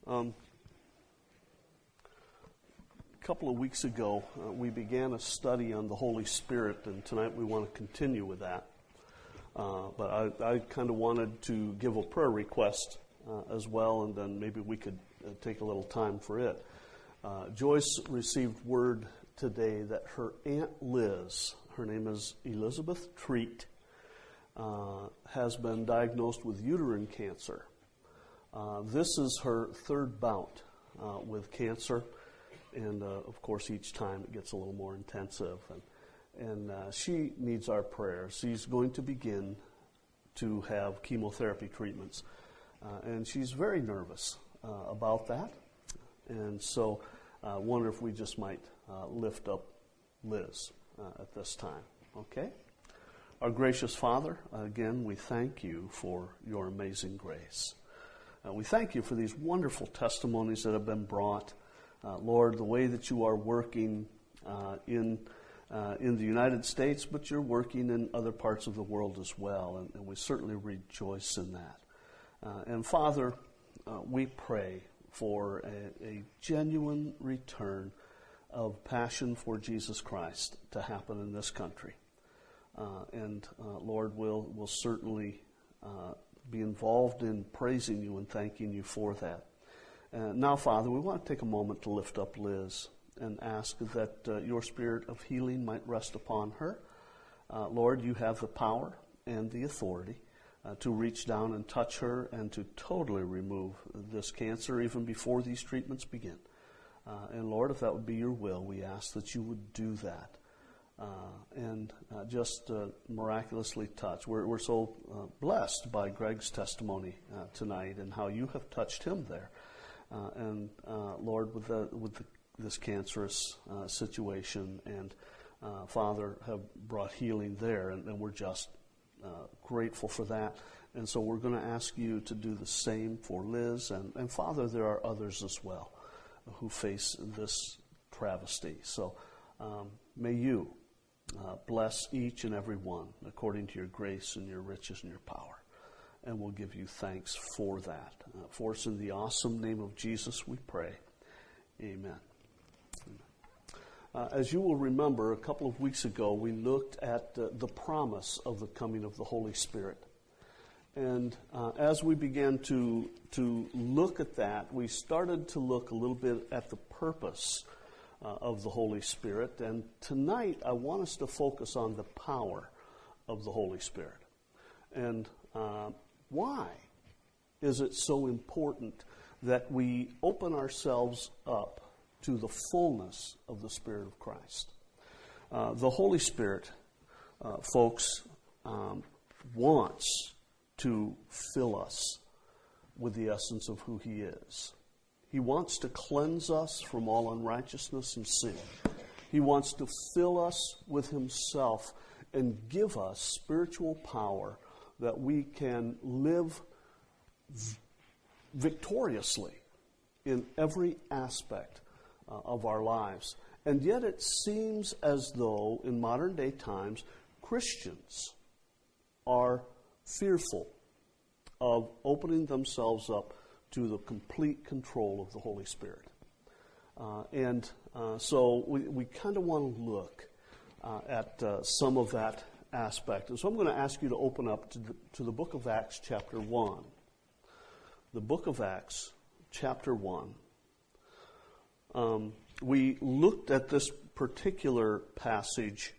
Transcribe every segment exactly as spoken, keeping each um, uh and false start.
Um, a couple of weeks ago, uh, we began a study on the Holy Spirit, and tonight we want to continue with that. Uh, but I, I kind of wanted to give a prayer request uh, as well, and then maybe we could uh, take a little time for it. Uh, Joyce received word today that her Aunt Liz, her name is Elizabeth Treat, uh, has been diagnosed with uterine cancer. Uh, this is her third bout uh, with cancer, and uh, of course each time it gets a little more intensive. And, and uh, she needs our prayers. She's going to begin to have chemotherapy treatments, uh, and she's very nervous uh, about that. And so I uh, wonder if we just might uh, lift up Liz uh, at this time. Okay? Our gracious Father, again, we thank you for your amazing grace. Uh, we thank you for these wonderful testimonies that have been brought. Uh, Lord, the way that you are working uh, in uh, in the United States, but you're working in other parts of the world as well, and, and we certainly rejoice in that. Uh, and Father, uh, we pray for a, a genuine return of passion for Jesus Christ to happen in this country. Uh, and uh, Lord, we'll, we'll certainly uh, be involved in praising you and thanking you for that. Uh, now, Father, we want to take a moment to lift up Liz and ask that uh, your spirit of healing might rest upon her. Uh, Lord, you have the power and the authority uh, to reach down and touch her and to totally remove this cancer even before these treatments begin. Uh, and Lord, if that would be your will, we ask that you would do that. Uh, and uh, just uh, miraculously touch. We're, we're so uh, blessed by Greg's testimony uh, tonight and how you have touched him there. Uh, and uh, Lord, with the, with the, this cancerous uh, situation, and uh, Father, have brought healing there, and, and we're just uh, grateful for that. And so we're going to ask you to do the same for Liz, and, and Father, there are others as well who face this travesty. So um, may you Uh, bless each and every one according to your grace and your riches and your power. And we'll give you thanks for that. Uh, for us in the awesome name of Jesus we pray. Amen. Uh, as you will remember, a couple of weeks ago we looked at uh, the promise of the coming of the Holy Spirit. And uh, as we began to, to look at that, we started to look a little bit at the purpose Uh, of the Holy Spirit. And tonight I want us to focus on the power of the Holy Spirit. And uh, why is it so important that we open ourselves up to the fullness of the Spirit of Christ? Uh, the Holy Spirit, uh, folks, um, wants to fill us with the essence of who He is. He wants to cleanse us from all unrighteousness and sin. He wants to fill us with Himself and give us spiritual power that we can live v- victoriously in every aspect uh, of our lives. And yet it seems as though in modern day times, Christians are fearful of opening themselves up to the complete control of the Holy Spirit. Uh, and uh, so we, we kind of want to look uh, at uh, some of that aspect. And so I'm going to ask you to open up to the, to the book of Acts chapter one. The book of Acts chapter one. Um, we looked at this particular passage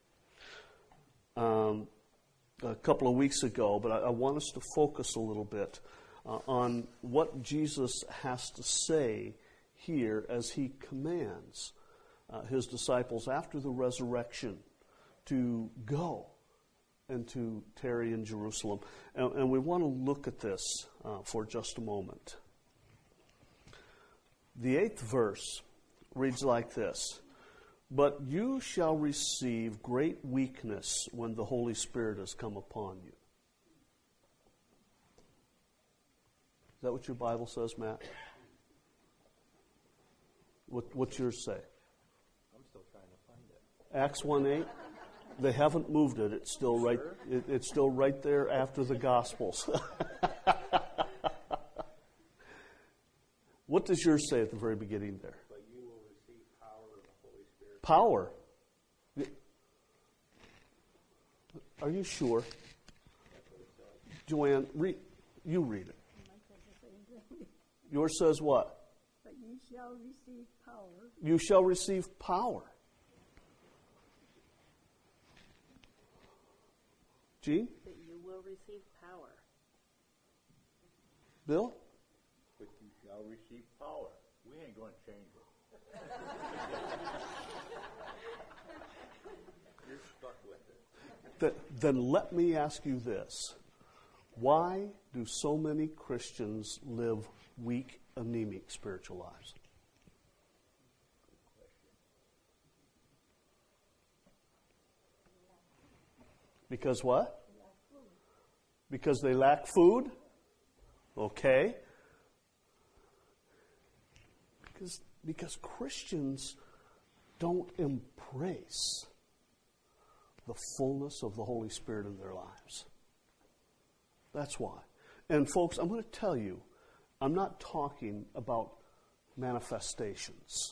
um, a couple of weeks ago, but I, I want us to focus a little bit Uh, on what Jesus has to say here as He commands uh, His disciples after the resurrection to go and to tarry in Jerusalem. And, and we want to look at this uh, for just a moment. The eighth verse reads like this: "But you shall receive great weakness when the Holy Spirit has come upon you." Is that what your Bible says, Matt? What, what's yours say? I'm still trying to find it. Acts one eight? They haven't moved it. It's still right. It, it's still right there after the Gospels. What does yours say at the very beginning there? But you will receive power of the Holy Spirit. Power. Are you sure? Joanne, read, you read it. Yours says what? But you shall receive power. You shall receive power. Gene? That you will receive power. Bill? But you shall receive power. We ain't going to change it. You're stuck with it. Th- then let me ask you this. Why do so many Christians live weak, anemic spiritual lives? Because what? Because they lack food? Okay. Because, because Christians don't embrace the fullness of the Holy Spirit in their lives. That's why. And folks, I'm going to tell you, I'm not talking about manifestations.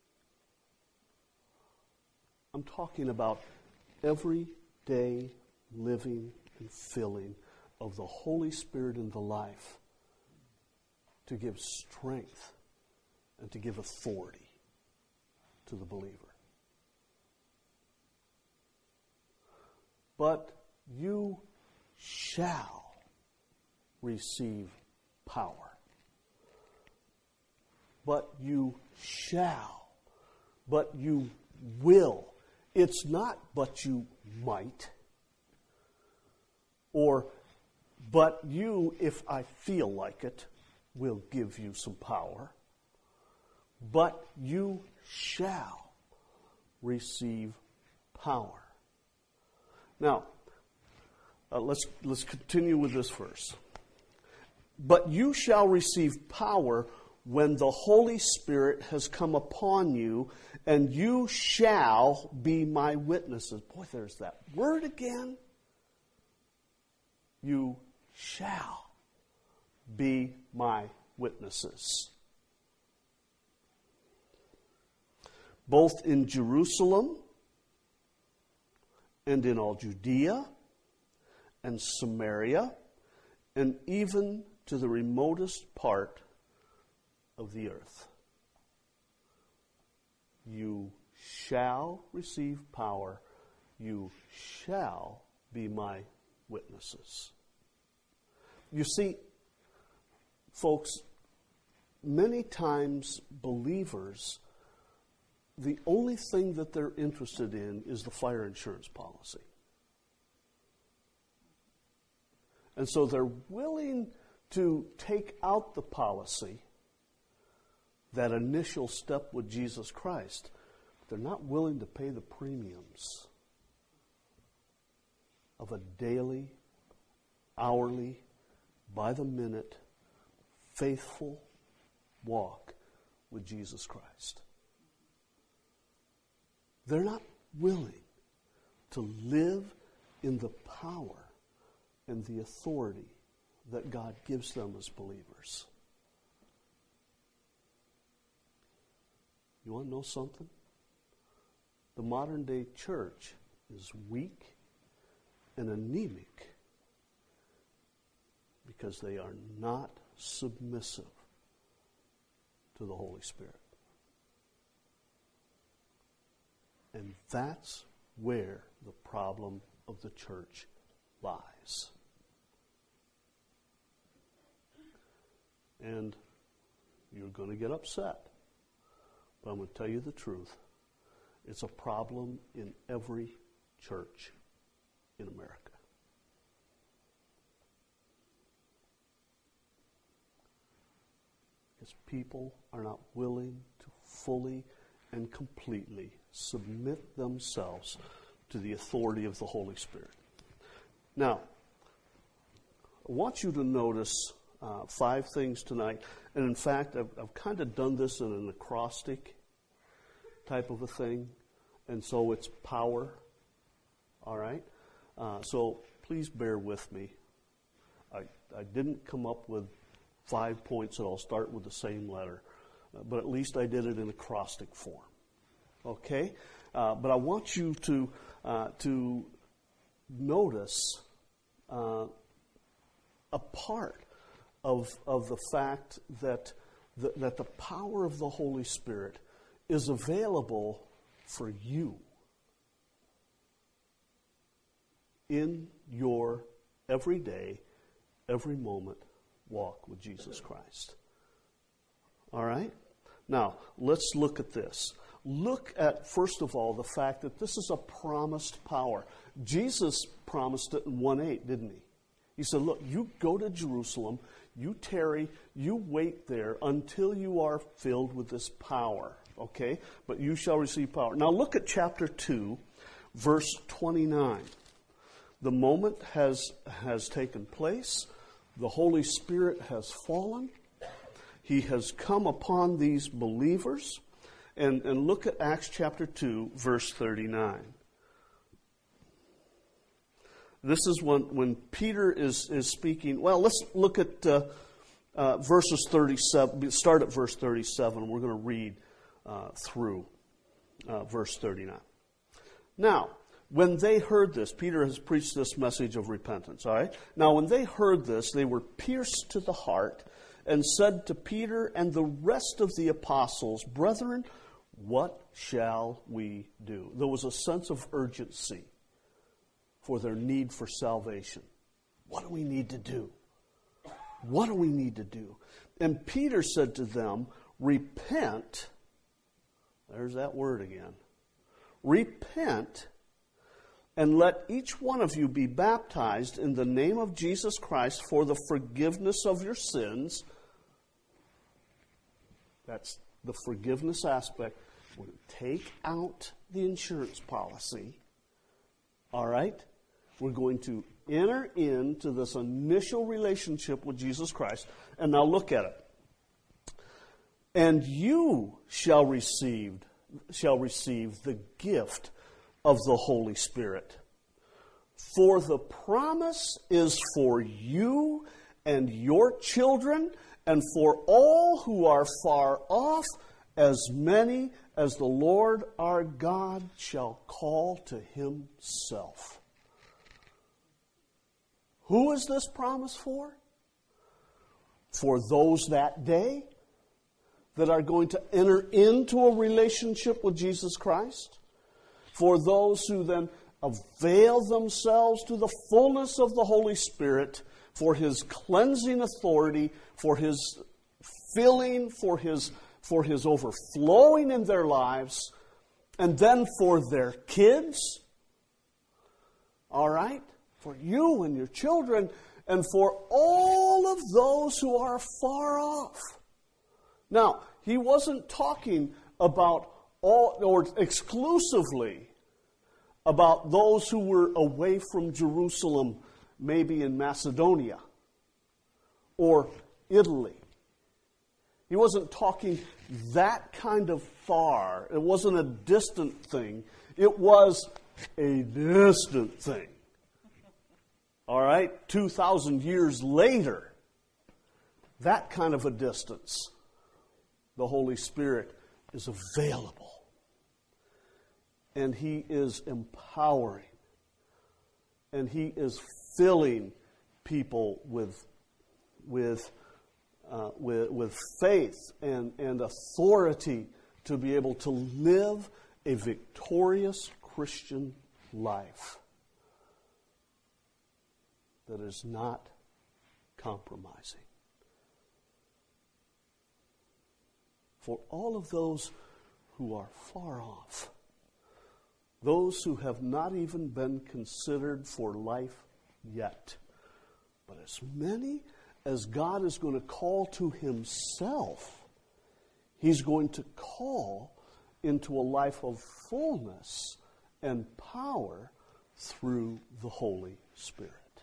I'm talking about everyday living and filling of the Holy Spirit in the life to give strength and to give authority to the believer. But you shall receive power. But you shall. But you will. It's not but you might. Or, but you, if I feel like it, will give you some power. But you shall receive power. Now, uh, let's let's continue with this verse. But you shall receive power when the Holy Spirit has come upon you, and you shall be my witnesses. Boy, there's that word again. You shall be my witnesses. Both in Jerusalem and in all Judea and Samaria and even to the remotest part of the earth. You shall receive power. You shall be my witnesses. You see, folks, many times believers, the only thing that they're interested in is the fire insurance policy. And so they're willing to take out the policy, that initial step with Jesus Christ. But they're not willing to pay the premiums of a daily, hourly, by the minute, faithful walk with Jesus Christ. They're not willing to live in the power and the authority that God gives them as believers. You want to know something? The modern day church is weak and anemic because they are not submissive to the Holy Spirit. And that's where the problem of the church lies. And you're going to get upset. But I'm going to tell you the truth. It's a problem in every church in America. Because people are not willing to fully and completely submit themselves to the authority of the Holy Spirit. Now, I want you to notice uh, five things tonight. And in fact, I've, I've kind of done this in an acrostic type of a thing. And so it's power. All right? Uh, so please bear with me. I, I didn't come up with five points that all start with the same letter. but at least I did it in acrostic form. Okay? Uh, but I want you to uh, to notice uh, a part of of the fact that the, that the power of the Holy Spirit is available for you in your everyday, every moment walk with Jesus Christ. All right? Now, let's look at this. Look at, first of all, the fact that this is a promised power. Jesus promised it in one eight, didn't he? He said, look, you go to Jerusalem, you tarry, you wait there until you are filled with this power, okay? But you shall receive power. Now look at chapter two, verse twenty-nine. The moment has, has taken place. The Holy Spirit has fallen. He has come upon these believers. And, and look at Acts chapter two, verse thirty-nine. This is when, when Peter is, is speaking. Well, let's look at uh, uh, verses thirty-seven. Start at verse thirty-seven. We're going to read uh, through uh, verse thirty-nine. Now, when they heard this, Peter has preached this message of repentance, all right? Now, when they heard this, they were pierced to the heart and said to Peter and the rest of the apostles, brethren, what shall we do? There was a sense of urgency for their need for salvation. What do we need to do? What do we need to do? And Peter said to them, repent. There's that word again. Repent, and let each one of you be baptized in the name of Jesus Christ for the forgiveness of your sins. That's the forgiveness aspect. We're going to take out the insurance policy. All right? We're going to enter into this initial relationship with Jesus Christ. And now look at it. And you shall receive, shall receive the gift of the Holy Spirit. For the promise is for you and your children and for all who are far off, as many as the Lord our God shall call to himself. Who is this promise for? For those that day that are going to enter into a relationship with Jesus Christ. For those who then avail themselves to the fullness of the Holy Spirit, for his cleansing authority, for his filling, for his for his overflowing in their lives, and then for their kids, all right? For you and your children, and for all of those who are far off. Now, he wasn't talking about all, or exclusively about those who were away from Jerusalem, maybe in Macedonia or Italy. He wasn't talking that kind of far. It wasn't a distant thing. It was a distant thing. All right? two thousand years later, that kind of a distance, the Holy Spirit is available. And he is empowering. And he is filling people with, with Uh, with, with faith and, and authority to be able to live a victorious Christian life that is not compromising. For all of those who are far off, those who have not even been considered for life yet, but as many as God is going to call to himself, he's going to call into a life of fullness and power through the Holy Spirit.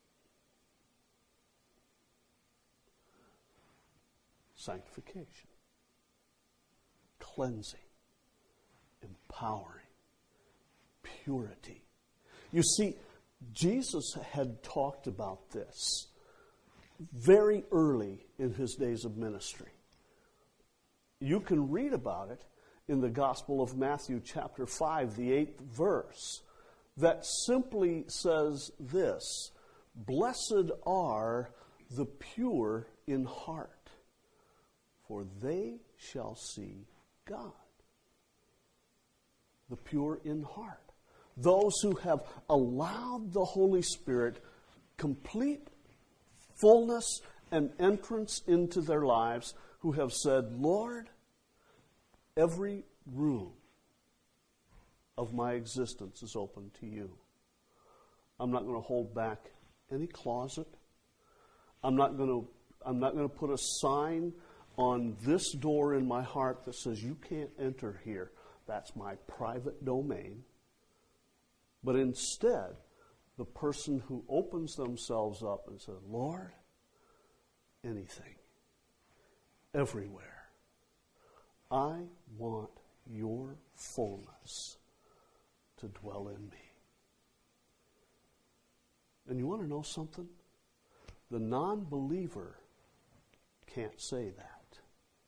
Sanctification, cleansing, empowering, purity. You see, Jesus had talked about this very early in his days of ministry. You can read about it in the Gospel of Matthew chapter five, the eighth verse, that simply says this: "Blessed are the pure in heart, for they shall see God." The pure in heart. Those who have allowed the Holy Spirit complete fullness and entrance into their lives, who have said, "Lord, every room of my existence is open to you. I'm not going to hold back any closet. I'm not going to I'm not going to put a sign on this door in my heart that says you can't enter here. That's my private domain." But instead, the person who opens themselves up and says, "Lord, anything, everywhere, I want your fullness to dwell in me." And you want to know something? The non-believer can't say that.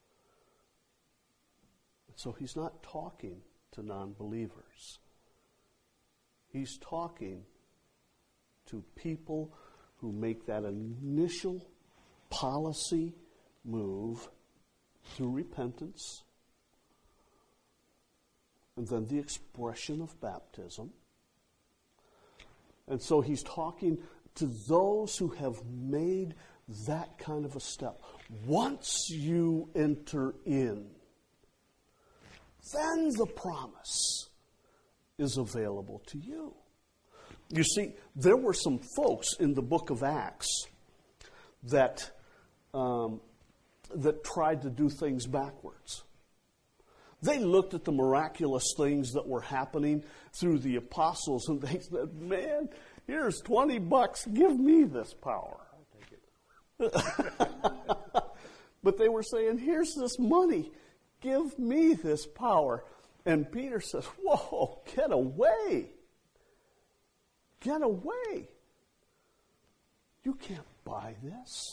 So he's not talking to non-believers. He's talking to people who make that initial policy move through repentance, and then the expression of baptism. And so he's talking to those who have made that kind of a step. Once you enter in, then the promise is available to you. You see, there were some folks in the book of Acts that um, that tried to do things backwards. They looked at the miraculous things that were happening through the apostles, and they said, "Man, here's twenty bucks. Give me this power." I'll take it. But they were saying, "Here's this money. Give me this power." And Peter says, "Whoa, get away. Get away. You can't buy this.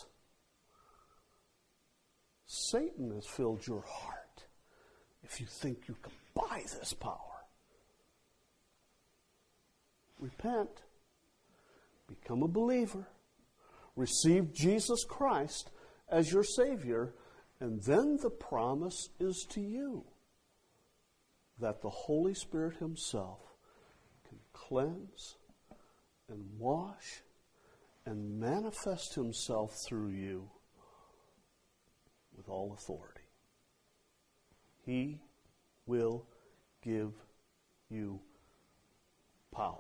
Satan has filled your heart if you think you can buy this power. Repent. Become a believer. Receive Jesus Christ as your Savior, and then the promise is to you that the Holy Spirit Himself can cleanse and wash and manifest Himself through you with all authority. He will give you power.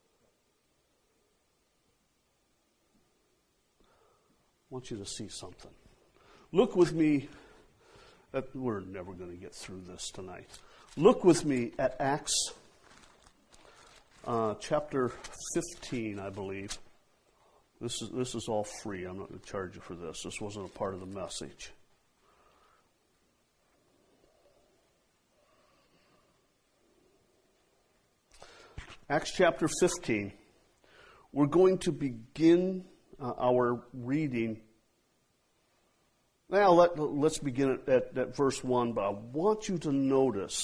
I want you to see something. Look with me at, we're never going to get through this tonight. Look with me at Acts uh, chapter fifteen, I believe. This is this is all free. I'm not going to charge you for this. This wasn't a part of the message. Acts chapter fifteen. We're going to begin uh, our reading. Now, let, let's begin at, at, at verse one, but I want you to notice,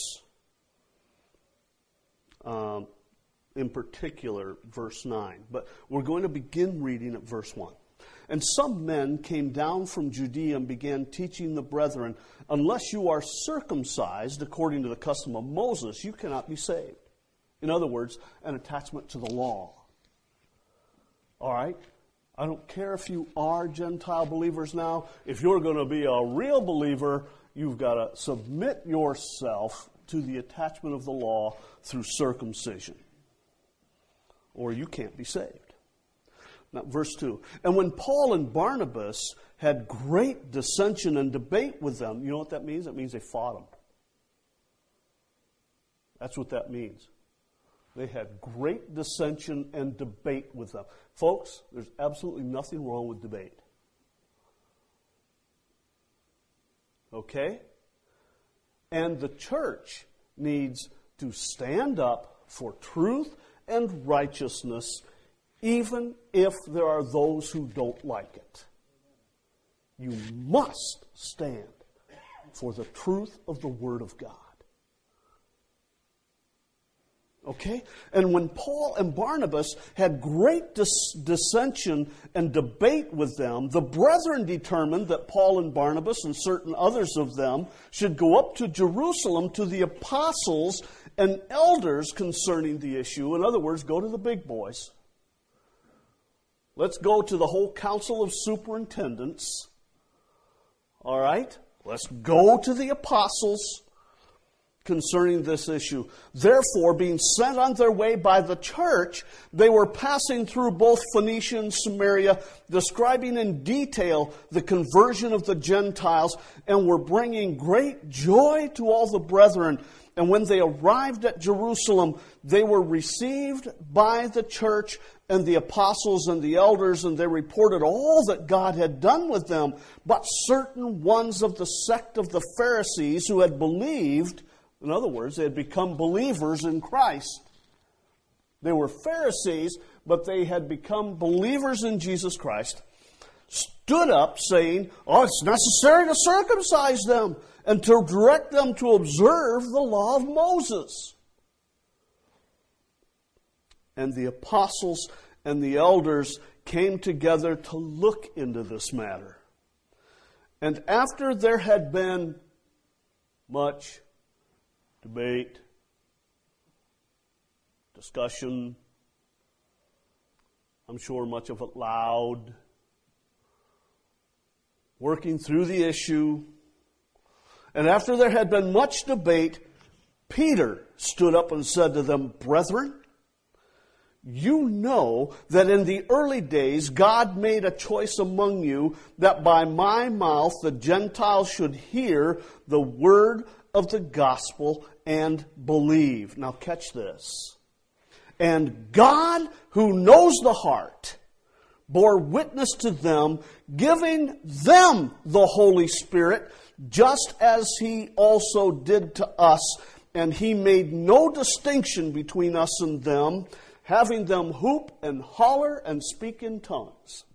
um, in particular, verse nine. But we're going to begin reading at verse one. "And some men came down from Judea and began teaching the brethren, unless you are circumcised according to the custom of Moses, you cannot be saved." In other words, an attachment to the law. All right? I don't care if you are Gentile believers now. If you're going to be a real believer, you've got to submit yourself to the attachment of the law through circumcision, or you can't be saved. Now, verse two. "And when Paul and Barnabas had great dissension and debate with them," you know what that means? That means they fought them. That's what that means. They had great dissension and debate with them. Folks, there's absolutely nothing wrong with debate. Okay? And the church needs to stand up for truth and righteousness, even if there are those who don't like it. You must stand for the truth of the Word of God. Okay? And when Paul and Barnabas had great dis- dissension and debate with them, the brethren determined that Paul and Barnabas and certain others of them should go up to Jerusalem to the apostles and elders concerning the issue. In other words, go to the big boys. Let's go to the whole council of superintendents. All right? Let's go to the apostles concerning this issue. Therefore, being sent on their way by the church, they were passing through both Phoenicia and Samaria, describing in detail the conversion of the Gentiles, and were bringing great joy to all the brethren. And when they arrived at Jerusalem, they were received by the church and the apostles and the elders, and they reported all that God had done with them. But certain ones of the sect of the Pharisees who had believed, in other words, they had become believers in Christ. They were Pharisees, but they had become believers in Jesus Christ, stood up saying, oh, it's necessary to circumcise them and to direct them to observe the law of Moses. And the apostles and the elders came together to look into this matter. And after there had been much debate, discussion, I'm sure much of it loud, working through the issue, and after there had been much debate, Peter stood up and said to them, Brethren, you know that in the early days God made a choice among you that by my mouth the Gentiles should hear the word of the gospel and believe. Now catch this. And God, who knows the heart, bore witness to them, giving them the Holy Spirit, just as He also did to us. And He made no distinction between us and them, having them hoop and holler and speak in tongues.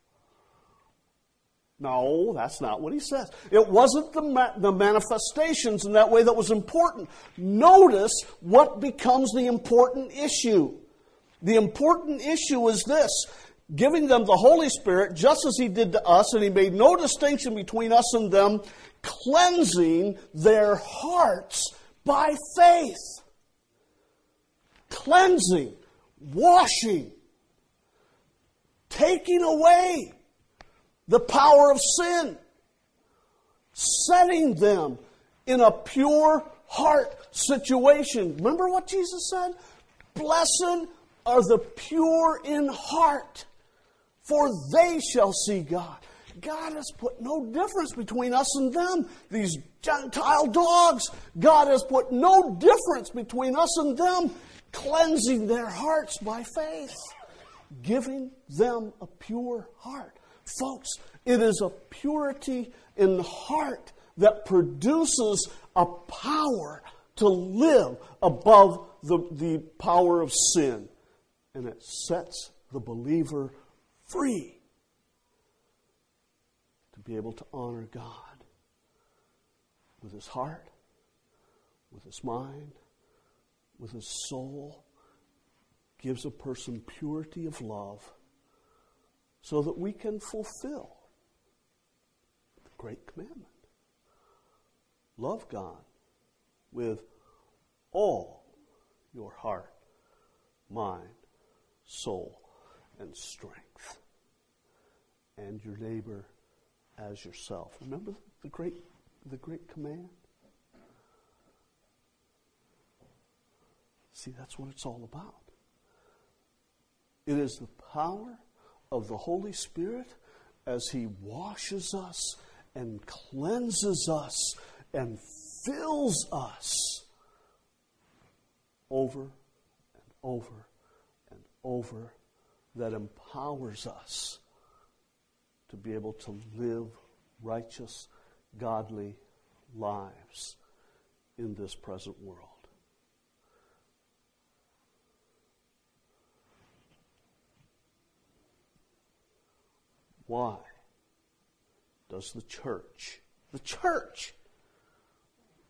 No, that's not what he says. It wasn't the, ma- the manifestations in that way that was important. Notice what becomes the important issue. The important issue is this: giving them the Holy Spirit just as He did to us, and He made no distinction between us and them, cleansing their hearts by faith. Cleansing, washing, taking away the power of sin, setting them in a pure heart situation. Remember what Jesus said? Blessed are the pure in heart, for they shall see God. God has put no difference between us and them, these Gentile dogs. God has put no difference between us and them, cleansing their hearts by faith, giving them a pure heart. Folks, it is a purity in the heart that produces a power to live above the, the power of sin. And it sets the believer free to be able to honor God with his heart, with his mind, with his soul. Gives a person purity of love so that we can fulfill the great commandment. Love God with all your heart, mind, soul, and strength, and your neighbor as yourself. Remember the great, the great command? See, that's what it's all about. It is the power of the Holy Spirit as He washes us and cleanses us and fills us over and over and over, that empowers us to be able to live righteous, godly lives in this present world. Why does the church, the church,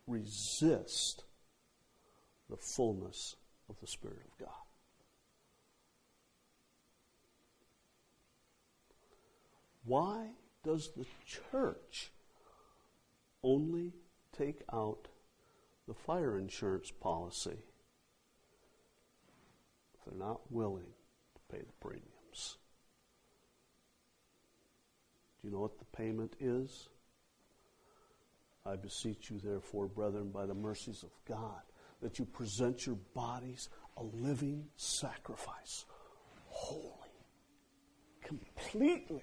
resist the fullness of the Spirit of God. Why does the church only take out the fire insurance policy if they're not willing to pay the premiums? Do you know what the payment is? I beseech you, therefore, brethren, by the mercies of God, that you present your bodies a living sacrifice, holy, completely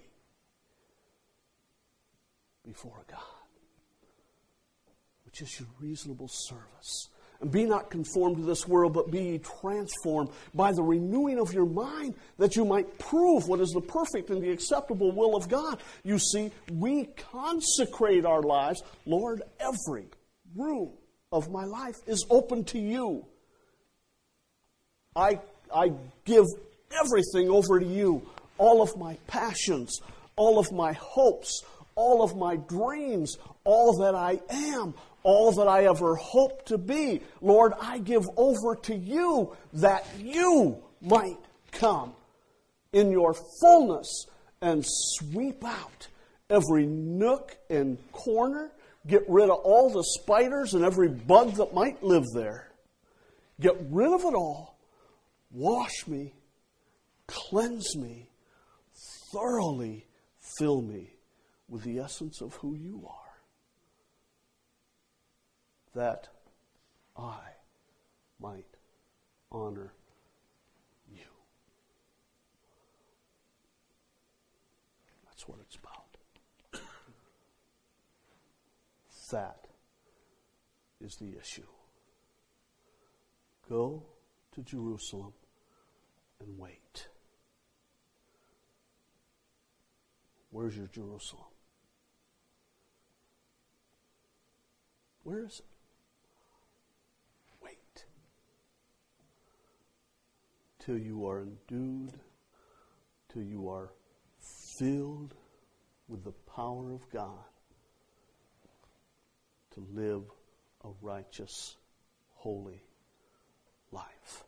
before God, which is your reasonable service. And be not conformed to this world, but be ye transformed by the renewing of your mind, that you might prove what is the perfect and the acceptable will of God. You see, we consecrate our lives. Lord, every room of my life is open to you. I, I give everything over to you. All of my passions, all of my hopes, all of my dreams, all that I am, all that I ever hope to be. Lord, I give over to you that you might come in your fullness and sweep out every nook and corner. Get rid of all the spiders and every bug that might live there. Get rid of it all. Wash me, cleanse me, thoroughly fill me with the essence of who you are, that I might honor you. That's what it's about. That is the issue. Go to Jerusalem and wait. Where's your Jerusalem? Where is it? Wait till you are endued, till you are filled with the power of God to live a righteous, holy life.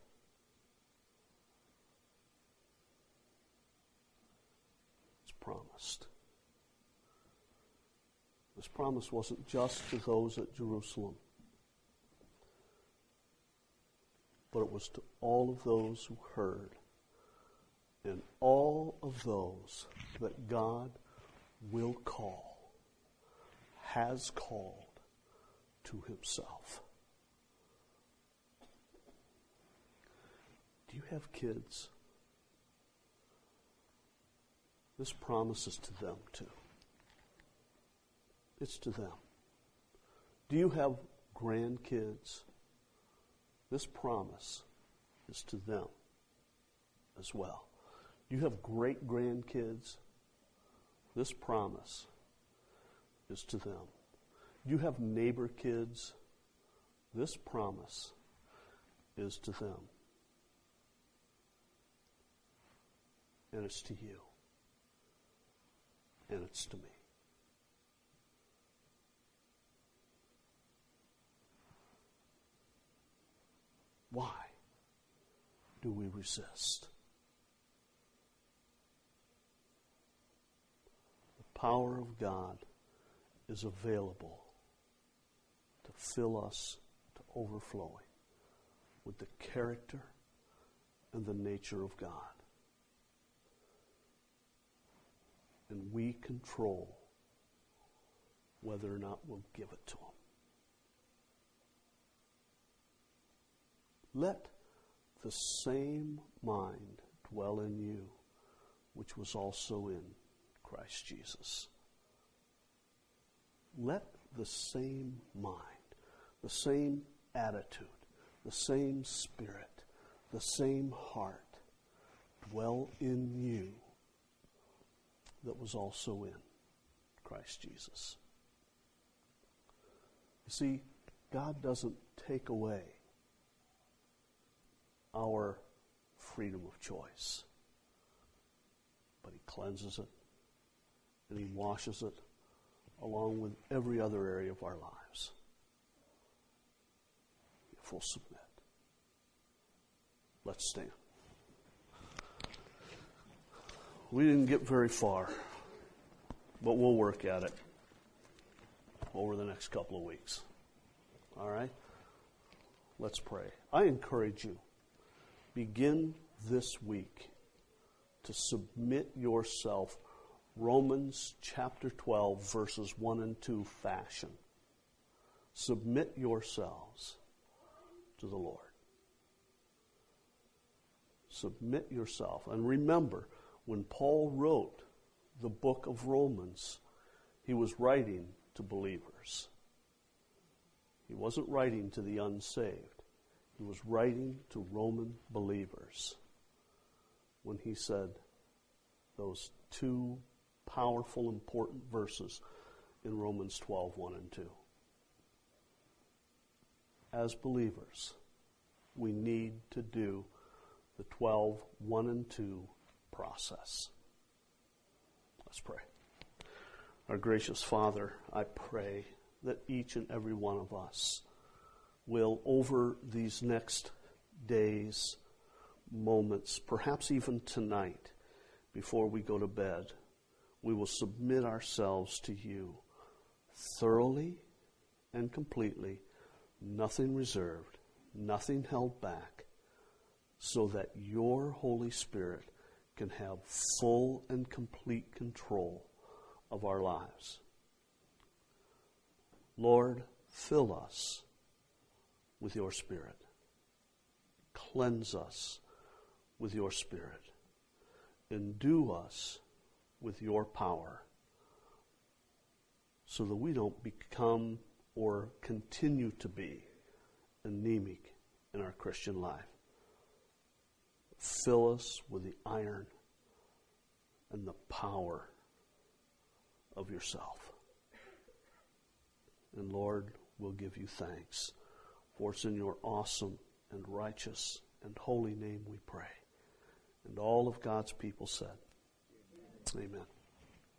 It's promised. This promise wasn't just to those at Jerusalem, but it was to all of those who heard, and all of those that God will call, has called to himself. Do you have kids? This promise is to them too. It's to them. Do you have grandkids? This promise is to them as well. Do you have great grandkids? This promise is to them. Do you have neighbor kids? This promise is to them. And it's to you. And it's to me. Why do we resist? The power of God is available to fill us to overflowing with the character and the nature of God. And we control whether or not we'll give it to Him. Let the same mind dwell in you, which was also in Christ Jesus. Let the same mind, the same attitude, the same spirit, the same heart dwell in you that was also in Christ Jesus. You see, God doesn't take away our freedom of choice, but He cleanses it and He washes it along with every other area of our lives. we'll submit. Let's stand. We didn't get very far, but we'll work at it over the next couple of weeks. All right? Let's pray. I encourage you, begin this week to submit yourself Romans chapter twelve, verses one and two fashion. Submit yourselves to the Lord. Submit yourself. And remember, when Paul wrote the book of Romans, he was writing to believers. He wasn't writing to the unsaved. He was writing to Roman believers when he said those two powerful, important verses in Romans twelve, one and two. As believers, we need to do the twelve, one and two process. Let's pray. Our gracious Father, I pray that each and every one of us will, over these next days, moments, perhaps even tonight, before we go to bed, we will submit ourselves to you thoroughly and completely, nothing reserved, nothing held back, so that your Holy Spirit can have full and complete control of our lives. Lord, fill us with your Spirit. Cleanse us with your Spirit. Endue us with your power so that we don't become or continue to be anemic in our Christian life. Fill us with the iron and the power of yourself. And Lord, we'll give you thanks. For it's in your awesome and righteous and holy name we pray. And all of God's people said, Amen. Amen.